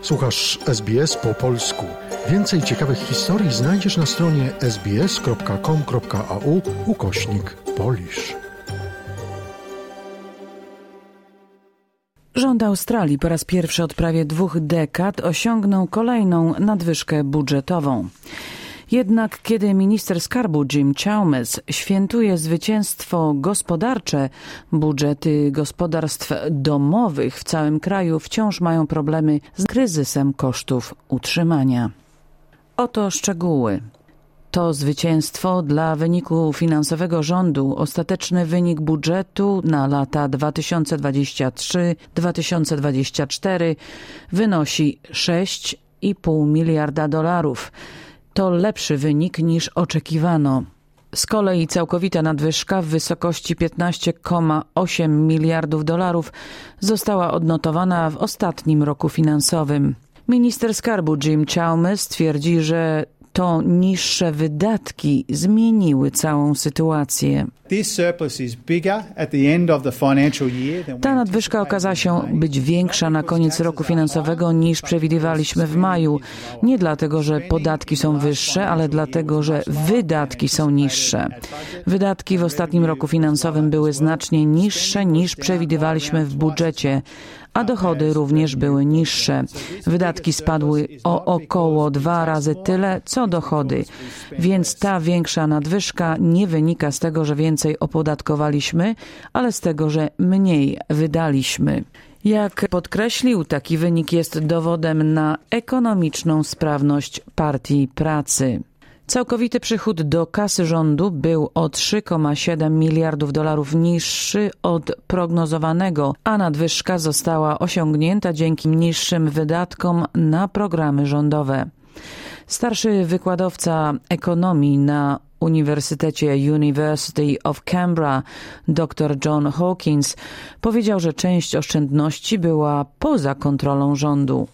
Słuchasz SBS po polsku. Więcej ciekawych historii znajdziesz na stronie sbs.com.au/Polish. Rząd Australii po raz pierwszy od prawie 2 dekad osiągnął kolejną nadwyżkę budżetową. Jednak kiedy minister skarbu Jim Chalmers świętuje zwycięstwo gospodarcze, budżety gospodarstw domowych w całym kraju wciąż mają problemy z kryzysem kosztów utrzymania. Oto szczegóły. To zwycięstwo dla wyniku finansowego rządu, ostateczny wynik budżetu na lata 2023-2024 wynosi $6,5 miliarda. To lepszy wynik niż oczekiwano. Z kolei całkowita nadwyżka w wysokości $15,8 miliardów została odnotowana w ostatnim roku finansowym. Minister skarbu Jim Chalmers twierdzi, że to niższe wydatki zmieniły całą sytuację. Ta nadwyżka okazała się być większa na koniec roku finansowego niż przewidywaliśmy w maju. Nie dlatego, że podatki są wyższe, ale dlatego, że wydatki są niższe. Wydatki w ostatnim roku finansowym były znacznie niższe niż przewidywaliśmy w budżecie, a dochody również były niższe. Wydatki spadły o około 2 razy tyle, co dochody. Więc ta większa nadwyżka nie wynika z tego, że więcej opodatkowaliśmy, ale z tego, że mniej wydaliśmy. Jak podkreślił, taki wynik jest dowodem na ekonomiczną sprawność Partii Pracy. Całkowity przychód do kasy rządu był o $3,7 miliardów niższy od prognozowanego, a nadwyżka została osiągnięta dzięki niższym wydatkom na programy rządowe. Starszy wykładowca ekonomii na Uniwersytecie University of Canberra, dr John Hawkins, powiedział, że część oszczędności była poza kontrolą rządu.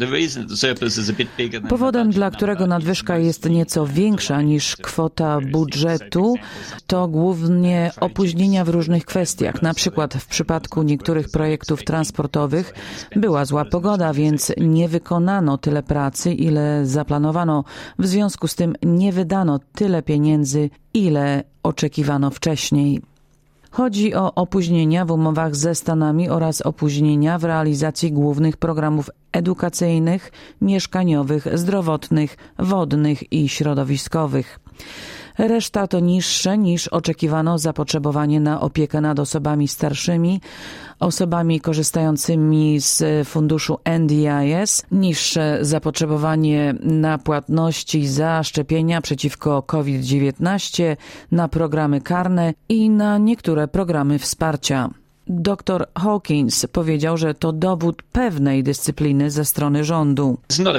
Powodem, dla którego nadwyżka jest nieco większa niż kwota budżetu, to głównie opóźnienia w różnych kwestiach. Na przykład w przypadku niektórych projektów transportowych była zła pogoda, więc nie wykonano tyle pracy, ile zaplanowano. W związku z tym nie wydano tyle pieniędzy, ile oczekiwano wcześniej. Chodzi o opóźnienia w umowach ze Stanami oraz opóźnienia w realizacji głównych programów edukacyjnych, mieszkaniowych, zdrowotnych, wodnych i środowiskowych. Reszta to niższe niż oczekiwano zapotrzebowanie na opiekę nad osobami starszymi, osobami korzystającymi z funduszu NDIS, niższe zapotrzebowanie na płatności za szczepienia przeciwko COVID-19, na programy karne i na niektóre programy wsparcia. Dr Hawkins powiedział, że to dowód pewnej dyscypliny ze strony rządu.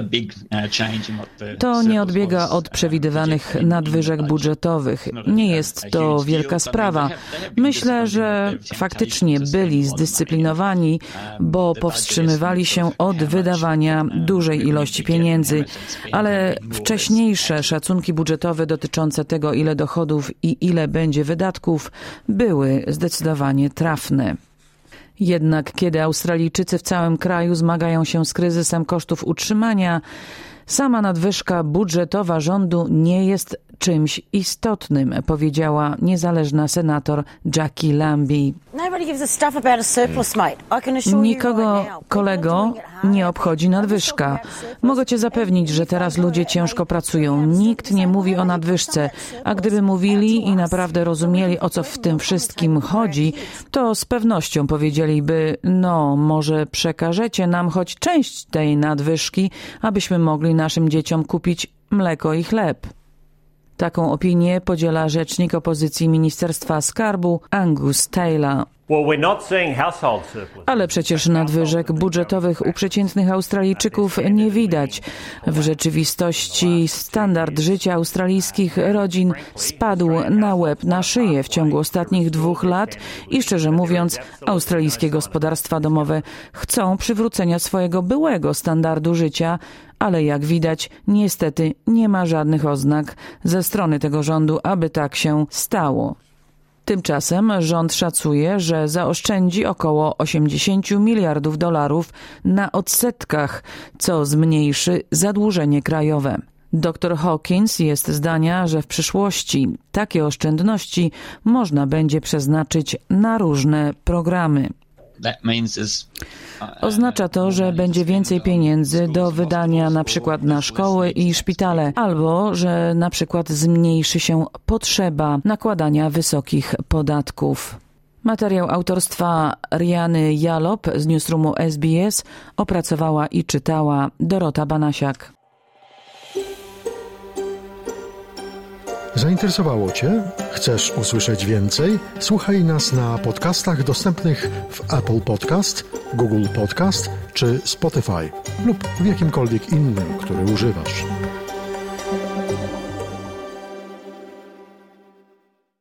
To nie odbiega od przewidywanych nadwyżek budżetowych. Nie jest to wielka sprawa. Myślę, że faktycznie byli zdyscyplinowani, bo powstrzymywali się od wydawania dużej ilości pieniędzy, ale wcześniejsze szacunki budżetowe dotyczące tego, ile dochodów i ile będzie wydatków, były zdecydowanie trafne. Jednak kiedy Australijczycy w całym kraju zmagają się z kryzysem kosztów utrzymania, sama nadwyżka budżetowa rządu nie jest czymś istotnym, powiedziała niezależna senator Jackie Lambie. Nikogo, kolego, nie obchodzi nadwyżka. Mogę cię zapewnić, że teraz ludzie ciężko pracują. Nikt nie mówi o nadwyżce, a gdyby mówili i naprawdę rozumieli, o co w tym wszystkim chodzi, to z pewnością powiedzieliby, może przekażecie nam choć część tej nadwyżki, abyśmy mogli naszym dzieciom kupić mleko i chleb. Taką opinię podziela rzecznik opozycji Ministerstwa Skarbu Angus Taylor. Ale przecież nadwyżek budżetowych u przeciętnych Australijczyków nie widać. W rzeczywistości standard życia australijskich rodzin spadł na łeb na szyję w ciągu ostatnich 2 lat i szczerze mówiąc, australijskie gospodarstwa domowe chcą przywrócenia swojego byłego standardu życia, ale jak widać, niestety nie ma żadnych oznak ze strony tego rządu, aby tak się stało. Tymczasem rząd szacuje, że zaoszczędzi około $80 miliardów na odsetkach, co zmniejszy zadłużenie krajowe. Dr Hawkins jest zdania, że w przyszłości takie oszczędności można będzie przeznaczyć na różne programy. Oznacza to, że będzie więcej pieniędzy do wydania na przykład na szkoły i szpitale, albo że na przykład zmniejszy się potrzeba nakładania wysokich podatków. Materiał autorstwa Riany Jalop z Newsroomu SBS opracowała i czytała Dorota Banasiak. Zainteresowało Cię? Chcesz usłyszeć więcej? Słuchaj nas na podcastach dostępnych w Apple Podcast, Google Podcast czy Spotify lub w jakimkolwiek innym, który używasz.